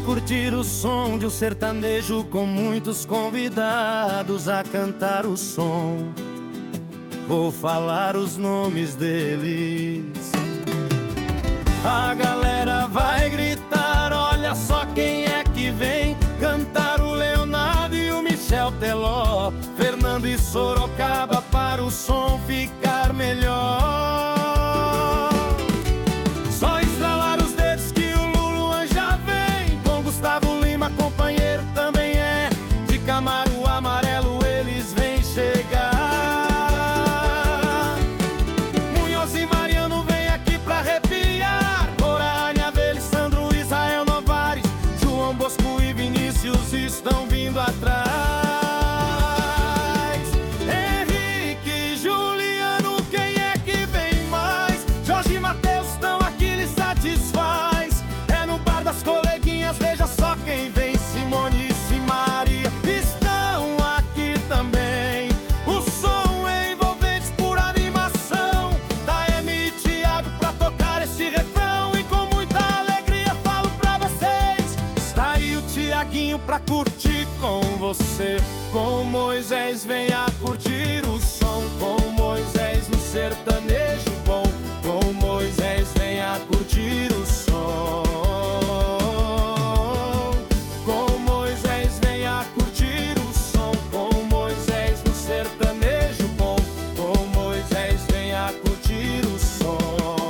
curtir o som de um sertanejo com muitos convidados a cantar o som. Vou falar os nomes deles. A galera vai gritar, olha só quem é que vem cantar: o Leonardo e o Michel Teló, Fernando e Sorocaba, para o som ficar melhor. Só estralar os dedos que o Luluan já vem, com Gustavo Lima, companheiro também é. De Camargo Amarelo eles vêm chegar. Munhoz e Mariano vem aqui pra arrepiar. Coragem, Abel, Sandro, Israel Novares, João Bosco e Vinícius estão vindo atrás. Henrique e Juliano, quem é que vem mais? Jorge e Mateus estão aqui, lhe satisfaz. É no bar das coleguinhas, veja só quem vem. Simone e Maria estão aqui também. O som é envolvente por animação. Da M e Thiago pra tocar esse refrão. E com muita alegria falo pra vocês: está aí o Tiaguinho pra curtir com você. Com Moisés venha curtir o som. Com Moisés no sertanejo bom. Com Moisés venha curtir o som. Com Moisés venha curtir o som. Com Moisés no sertanejo bom. Com Moisés venha curtir o som.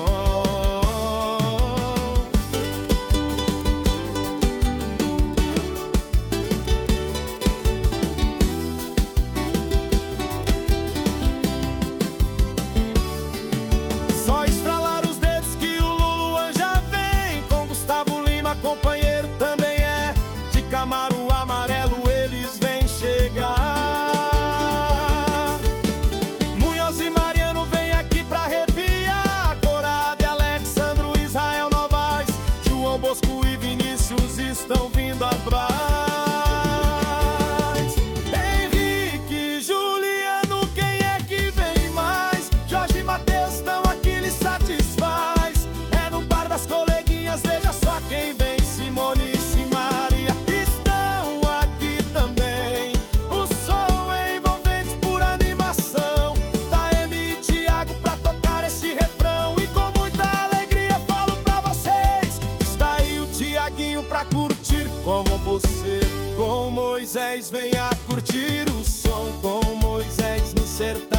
Só estralar os dedos que o Luluan já vem, com Gustavo Lima, companheiro também é. De Camargo Amarelo eles vêm chegar. Munhoz e Mariano vem aqui pra arrepiar. Corade, Alexandro, Israel Novaes, João Bosco e Vinícius estão vindo atrás. Henrique e Juliano, quem é que vem mais? Jorge e Mateus estão aqui, lhe satisfaz. É no bar das coleguinhas, veja só quem vem. Simone e Maria estão aqui também. O som é envolvente por animação. Da M e Thiago pra tocar esse refrão. E com muita alegria falo pra vocês: está aí o Tiaguinho pra curtir com você. Com Moisés venha curtir o som. Com Moisés no sertão.